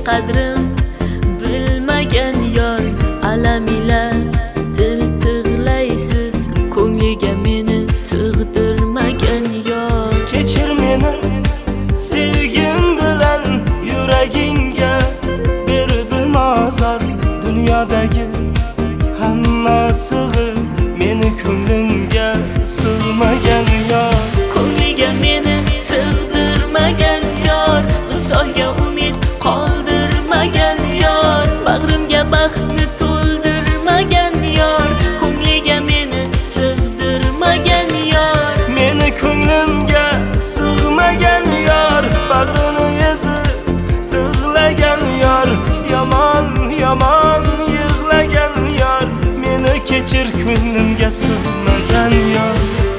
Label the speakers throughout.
Speaker 1: qadrim bilmagan yor, alam ila dil tig'laysiz, ko'ngliga meni sig'dirmagan yor.
Speaker 2: Kechir meni sevgim bilan yuragingga berdim azor, dunyodagi hamma sig'i meni ko'nglimga sig'magan yor.
Speaker 1: Ko'ngliga meni sig'dirmagan yor, visolga umid qoldirmagan yor, bag'rimga baxtni to'ldirmagan yor, ko'ngliga meni sig'dirmagan yor.
Speaker 2: Meni ko'nglimga sig'magan yor, bag'rini ezib tig'lagan yor, yomon yomon yig'lagan yor, meni kechir ko'nglimga sig'magan yor.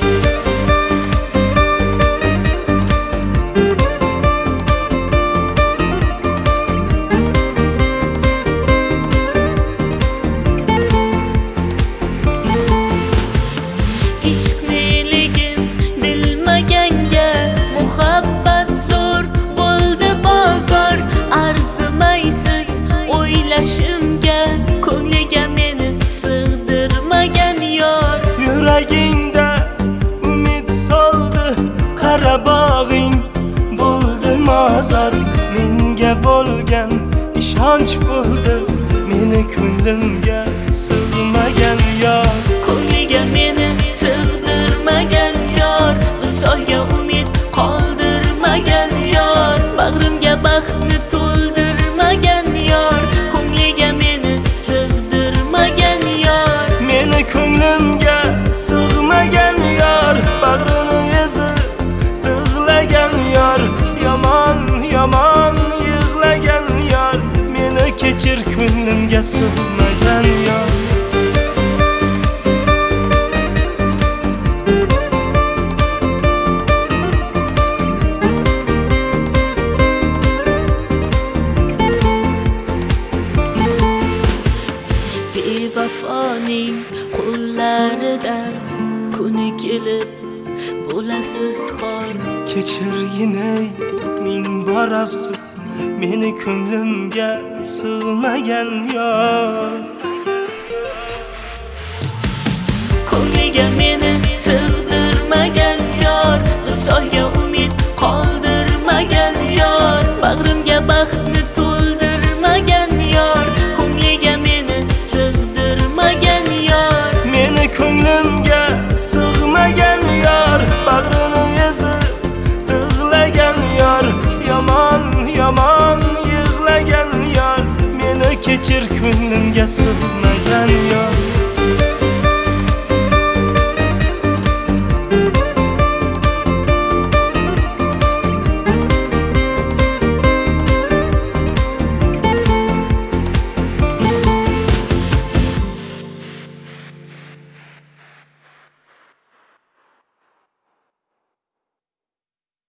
Speaker 1: Ishqliligim bilmaganga muhabbat zo'r bo'ldi bozor, arzimaysiz o'ylashimga, ko'ngliga meni sig'dirmagan yor.
Speaker 2: Yuragingda umid soldi qara bog'ing bo'ldi mozor, menga bo'lgan ishonch bo'ldi meni ko'nglimga sig'magan yor.
Speaker 1: Ko'ngliga meni sig'dirmagan yor, visolga umid qoldirmagan yor, bag'rimga baxtni to'ldirmagan yor, ko'ngliga meni sig'dirmagan yor.
Speaker 2: Meni ko'nglimga sig'magan yor, bag'rini ezib tig'lagan yor, yomon yomon yig'lagan yor, meni kechir ko'nglimga sig'magan yor.
Speaker 1: Bevafoning qo'llarida kuni kelib bo'lasiz xor.
Speaker 2: Kechir yine ming bor afsus, meni ko'nglimga sig'magan yor.
Speaker 1: Ko'ngliga meni sig'dirmagan yor, visolga umid qoldirmagan yor, bag'rimga baxtni to'ldirmagan yor, ko'ngliga meni sig'dirmagan yor.
Speaker 2: Meni ko'nglimga sig'magan yor, bag'rini ezib tig'lagan yor, yomon yomon yig'lagan yor, meni kechir ko'nglimga sig'magan yor.